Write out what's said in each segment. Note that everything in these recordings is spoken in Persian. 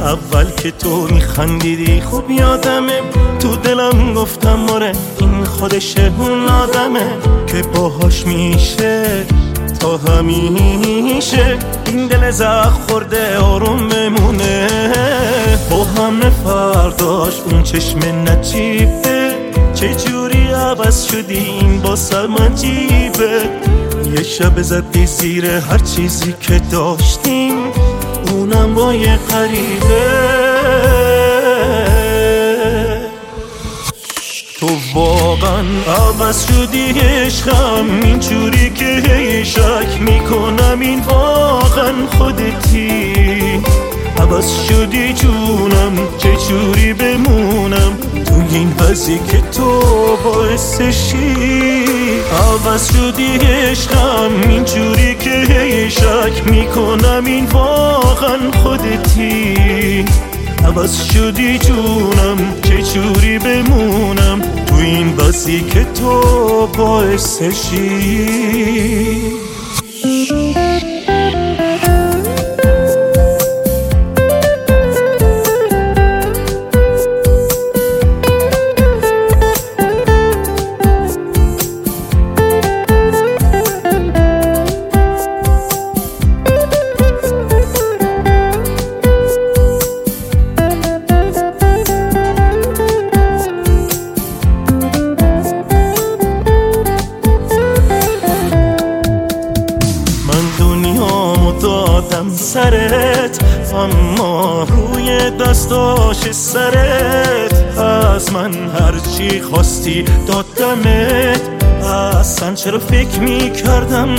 اول که تو میخندیدی خوب یادمه، تو دلم گفتم آره این خودشه اون آدمه که باهاش میشه تا همیشه این دل زخم خورده آروم بمونه. با همه فرداش اون چشم نجیبه، چجوری عوض شدی این واسه من عجیبه. یه شب زدی زیر هر چیزی که داشتیم، اونم با یه غریبه. تو واقعا عوض شدی عشقم، اینجوری که هی شک میکنم این واقعا خودتی. عوض شدی جونم، چجوری بمونم تو این وضعی که تو باعثشی. عوض شدی عشقم، اینجوری که هی شک میکنم این واقعا خودتی. عوض شدی جونم، چجوری بمونم تو این وضعی که تو باعثشی. دادم سرت، اما روی دستاش سرت از من هرچی خواستی دادمت. اصلا چرا فکر میکردم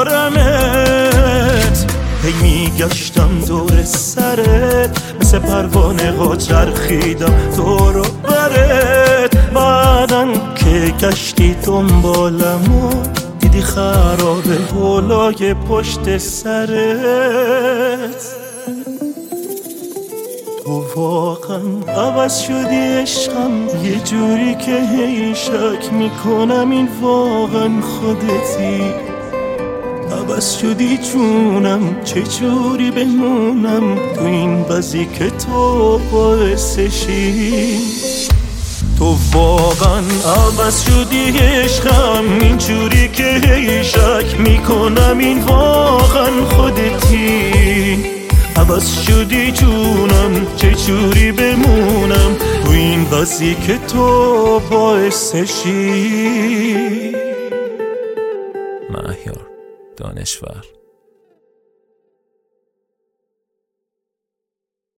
دارمت، هی میگشتم دور سرت مثل پروانه ها چرخیدم دور و برت. بعدن که گشتی دنبالمو دیدی خرابه هولای پشت سرت. تو واقعا عوض شدی عشقم، یه جوری که هی شک میکنم این واقعا خودتی. عوض شدی جونم، چجوری بمونم تو این وضعی که تو باعثشی. تو واقعا عوض شدی عشقم، اینجوری که هی شک میکنم این واقعا خودتی. عوض شدی جونم، چجوری بمونم تو این وضعی که تو باعثشی. مهیار دانشور.